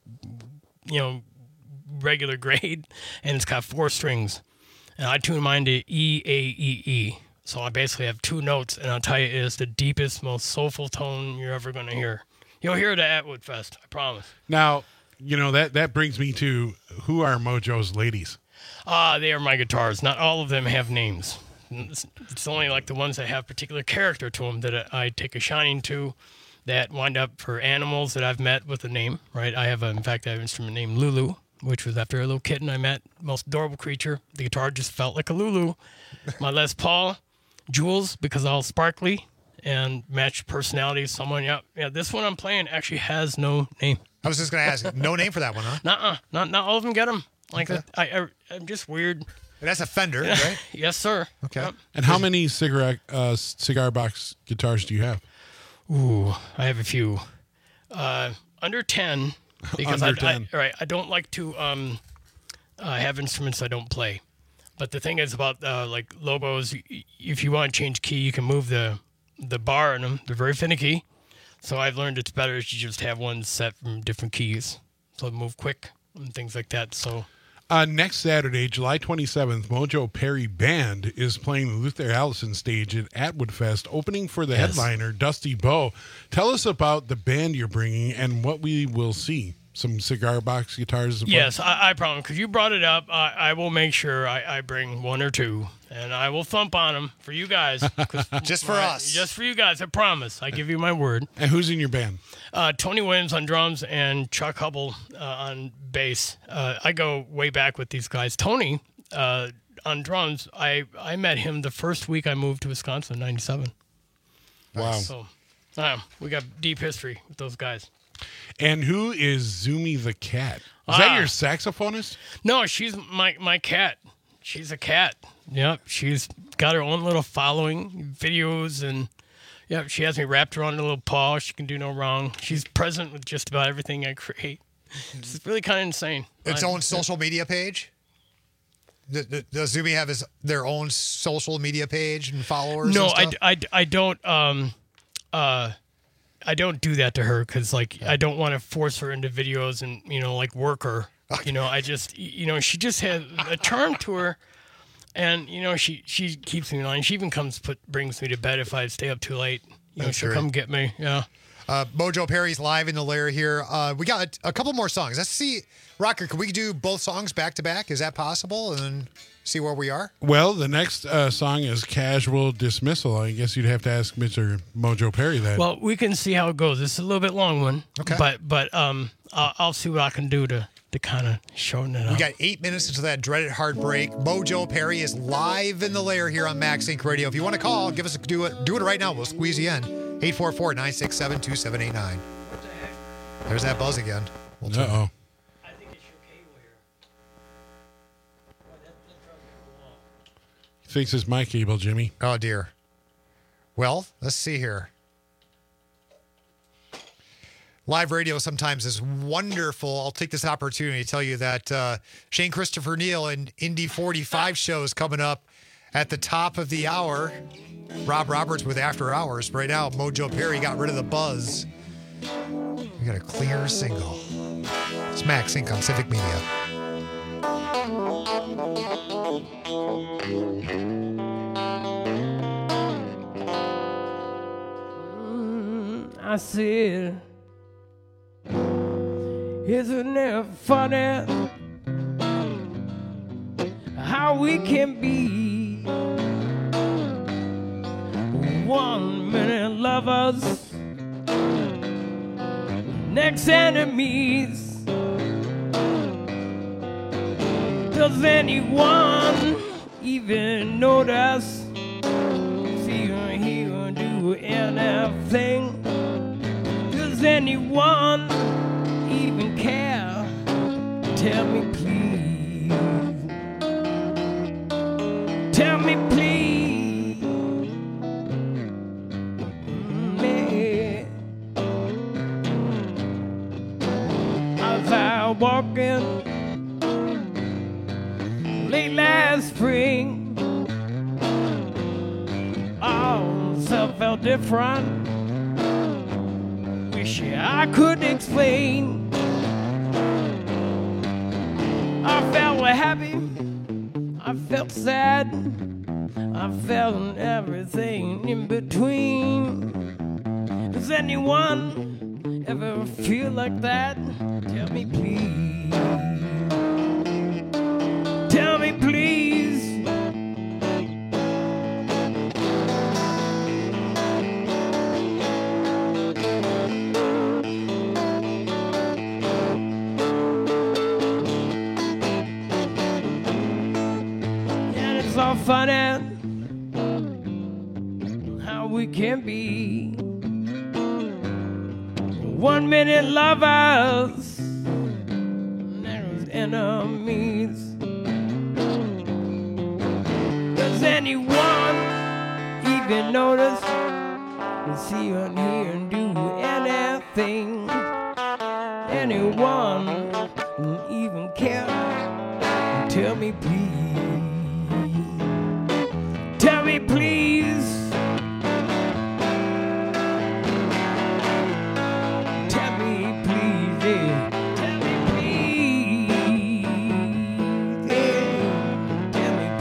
Speaker 10: regular grade, and it's got 4 strings. And I tune mine to E, A, E, E. So I basically have 2 notes, and I'll tell you, it is the deepest, most soulful tone you're ever going to hear. You'll hear it at Woodfest, I promise.
Speaker 9: Now, that brings me to, who are Mojo's ladies?
Speaker 10: They are my guitars. Not all of them have names. It's only like the ones that have particular character to them that I take a shining to, that wind up for animals that I've met with a name, right? I have an instrument named Lulu, which was after a little kitten I met, most adorable creature. The guitar just felt like a Lulu. My Les Paul, Jules, because all sparkly and matched personality of someone. Yeah, this one I'm playing actually has no name.
Speaker 1: I was just going to ask, no name for that one, huh?
Speaker 10: Nuh-uh. Not all of them get them. Like I'm just weird.
Speaker 1: That's a Fender, right?
Speaker 10: Yes, sir.
Speaker 1: Okay.
Speaker 10: Yep.
Speaker 9: And how many cigar box guitars do you have?
Speaker 10: Ooh, I have a few. Under 10. Because
Speaker 9: Under 10.
Speaker 10: I don't like to have instruments I don't play. But the thing is about like Lobos, if you want to change key, you can move the bar in them. They're very finicky. So I've learned it's better if you just have one set from different keys. So they move quick and things like that. So
Speaker 9: next Saturday, July 27th, Mojo Perry Band is playing the Luther Allison stage at Atwood Fest, opening for the headliner, Dusty Bowe. Tell us about the band you're bringing and what we will see. Some cigar box guitars?
Speaker 10: Yes, I promise. Because you brought it up, I will make sure I bring 1 or 2, and I will thump on them for you guys.
Speaker 1: Just for us.
Speaker 10: Just for you guys, I promise. I give you my word.
Speaker 9: And who's in your band?
Speaker 10: Tony Williams on drums and Chuck Hubble on bass. I go way back with these guys. Tony, on drums, I met him the first week I moved to Wisconsin in 97.
Speaker 9: Wow.
Speaker 10: So we got deep history with those guys.
Speaker 9: And who is Zumi the cat? Is that your saxophonist?
Speaker 10: No, she's my cat. She's a cat. Yep, she's got her own little following, videos, and she has me wrapped around her little paw. She can do no wrong. She's present with just about everything I create. It's really kind of insane.
Speaker 1: Its own social media page? Does Zumi have their own social media page and followers?
Speaker 10: No,
Speaker 1: and stuff?
Speaker 10: I don't. I don't do that to her because, like, I don't want to force her into videos and, like, work her. I just, she just has a charm to her. And, she keeps me in line. She even brings me to bed if I stay up too late. She'll come get me. Yeah.
Speaker 1: Mojo Perry's live in the lair here. We got a couple more songs. Let's see. Rocker, can we do both songs back to back? Is that possible? And then see where we are?
Speaker 9: Well, the next song is Casual Dismissal. I guess you'd have to ask Mr. Mojo Perry that.
Speaker 10: Well, we can see how it goes. It's a little bit long one.
Speaker 1: Okay.
Speaker 10: But I'll see what I can do to kind of shorten it up.
Speaker 1: We got 8 minutes until that dreaded heartbreak. Mojo Perry is live in the lair here on Max Inc. Radio. If you want to call, do it right now. We'll squeeze you in. 844-967-2789. There's that buzz again.
Speaker 9: Uh-oh. He thinks it's my cable, Jimmy.
Speaker 1: Oh, dear. Well, let's see here. Live radio sometimes is wonderful. I'll take this opportunity to tell you that Shane Christopher Neal and Indy 45 shows coming up at the top of the hour. Rob Roberts with After Hours. Right now, Mojo Perry got rid of the buzz. We got a clear single. It's Max Inc. on Civic Media.
Speaker 11: I said, isn't it funny how we can be 1 minute lovers, next enemies? Does anyone even notice? See or hear or do anything? Does anyone even care? Tell me please. Tell me please. Me. I was out walking late last spring. All stuff felt different. Wish I could explain. I felt happy, I felt sad, I felt everything in between. Does anyone ever feel like that? Tell me please. Tell me please. It's all funny how we can be 1 minute lovers, next enemies. Does anyone even notice? See and hear and do anything? Anyone even care? Tell me please. Tell me please. Tell me please, yeah. Tell me please, yeah. Tell me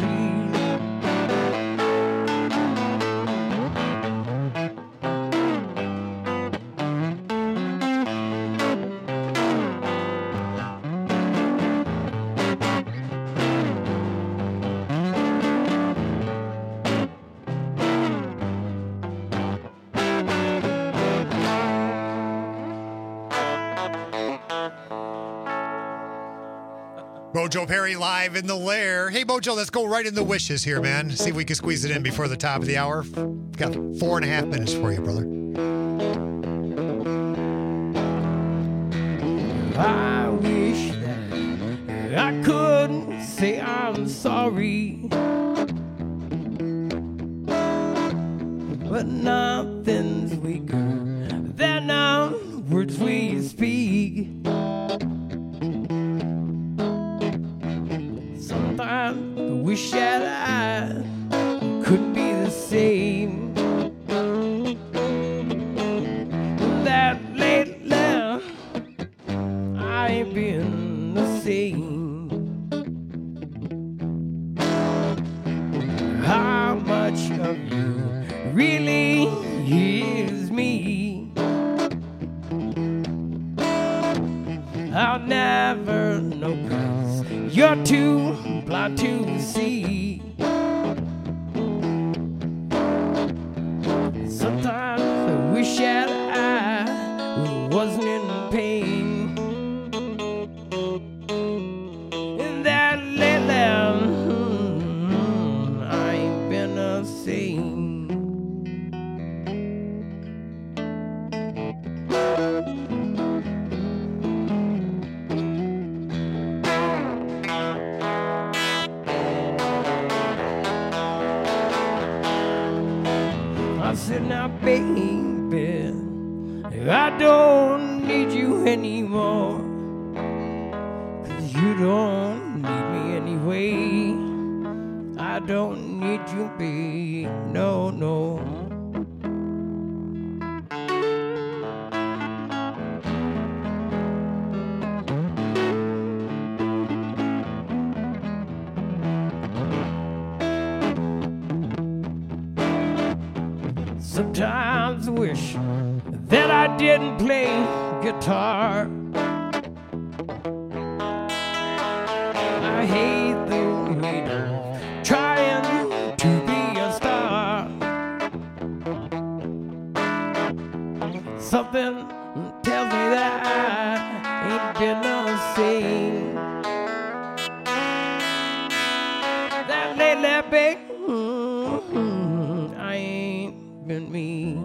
Speaker 1: Mojo Perry live in the lair. Hey, Mojo, let's go right in the wishes here, man. See if we can squeeze it in before the top of the hour. Got 4.5 minutes for you, brother.
Speaker 11: I wish that I could say I'm sorry, but nothing's weaker than the words we speak. wish that I could be the same. That lately I ain't been the same. How much of you really is me? I'll never know, 'cause you're too blind to see. Sometimes I wish that I wasn't in pain. And that lately I ain't been the same. I said, now, baby, I don't need you anymore, 'cause you don't need me anyway. I don't need you, babe, no, no. Sometimes I wish that I didn't play guitar. I hate the weight of trying to be a star. Something tells me that I ain't been the same. That lately, babe, I ain't been me.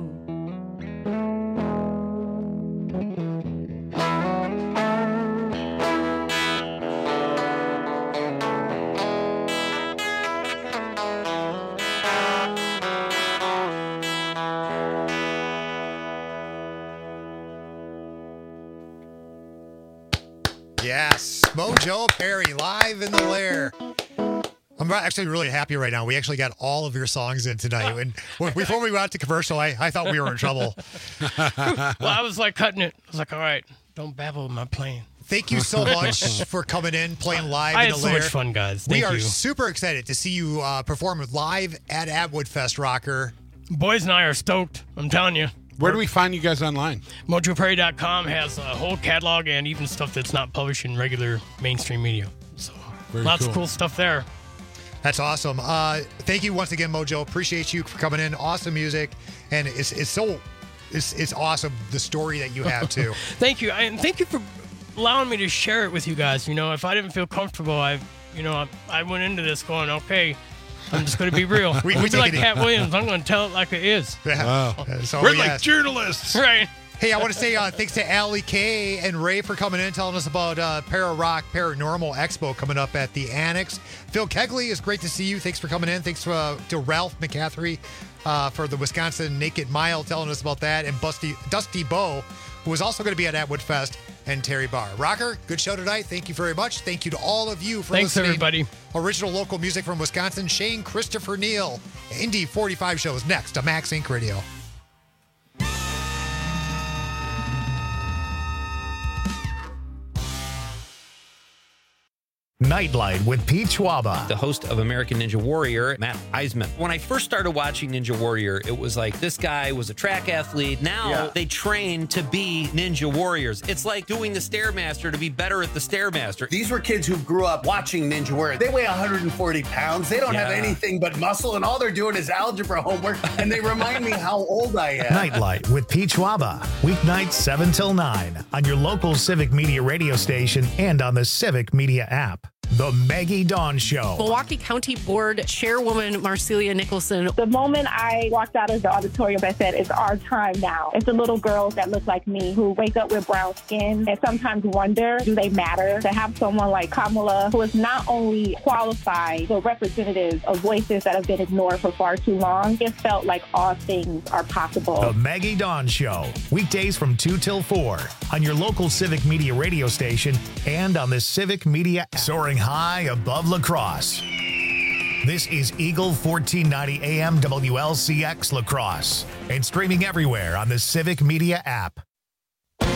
Speaker 1: Yes, Mojo Perry live in the lair. I'm actually really happy right now. We actually got all of your songs in tonight. And before we went out to commercial, I thought we were in trouble.
Speaker 10: Well, I was like cutting it. I was like, all right, don't babble my playing.
Speaker 1: Thank you so much for coming in, playing live
Speaker 10: I
Speaker 1: in
Speaker 10: had
Speaker 1: the
Speaker 10: so
Speaker 1: lair.
Speaker 10: much fun, guys.
Speaker 1: We
Speaker 10: Thank
Speaker 1: are
Speaker 10: you.
Speaker 1: super excited to see you perform live at Atwood Fest, Rocker.
Speaker 10: Boys and I are stoked. I'm telling you.
Speaker 9: Where do we find you guys online?
Speaker 10: MojoPerry.com has a whole catalog and even stuff that's not published in regular mainstream media. So lots of cool stuff there.
Speaker 1: That's awesome. Thank you once again, Mojo. Appreciate you for coming in. Awesome music, and it's awesome the story that you have too.
Speaker 10: Thank you, and thank you for allowing me to share it with you guys. You know, if I didn't feel comfortable, I went into this going, okay, I'm just going to be real.
Speaker 1: we
Speaker 10: I'm
Speaker 1: take
Speaker 10: like
Speaker 1: it-
Speaker 10: Cat Williams. I'm going to tell it like it is.
Speaker 1: Yeah.
Speaker 9: Wow.
Speaker 1: So
Speaker 9: We're
Speaker 1: we
Speaker 9: like
Speaker 1: asked.
Speaker 9: journalists.
Speaker 10: Right.
Speaker 1: Hey, I want to say thanks to Allie K and Ray for coming in, telling us about Para-Rock Paranormal Expo coming up at the Annex. Phil Kegley, it's great to see you. Thanks for coming in. Thanks to Ralph McCaffrey for the Wisconsin Naked Mile, telling us about that. And Dusty Bowe, who is also going to be at Atwood Fest, and Terry Barr. Rocker, good show tonight. Thank you very much. Thank you to all of you for
Speaker 10: Thanks,
Speaker 1: listening.
Speaker 10: everybody.
Speaker 1: Original local music from Wisconsin, Shane Christopher Neal. Indy 45 shows next on Max Inc. Radio.
Speaker 13: Nightlight with Pete Schwaba.
Speaker 15: The host of American Ninja Warrior, Matt Eisman. When I first started watching Ninja Warrior, it was like this guy was a track athlete. Now they train to be Ninja Warriors. It's like doing the Stairmaster to be better at the Stairmaster.
Speaker 16: These were kids who grew up watching Ninja Warrior. They weigh 140 pounds. They don't have anything but muscle, and all they're doing is algebra homework, and they remind me how old I am.
Speaker 13: Nightlight with Pete Schwaba. Weeknights 7 till 9 on your local Civic Media radio station and on the Civic Media app. The Maggie Dawn Show.
Speaker 17: Milwaukee County Board Chairwoman Marcelia Nicholson.
Speaker 18: The moment I walked out of the auditorium, I said, it's our time now. It's the little girls that look like me who wake up with brown skin and sometimes wonder, do they matter? To have someone like Kamala, who is not only qualified, but representative of voices that have been ignored for far too long, it felt like all things are possible.
Speaker 13: The Maggie Dawn Show. Weekdays from 2 till 4 on your local Civic Media radio station and on the Civic Media app. Soaring high above La Crosse. This is Eagle 1490 AM WLCX La Crosse and streaming everywhere on the Civic Media app.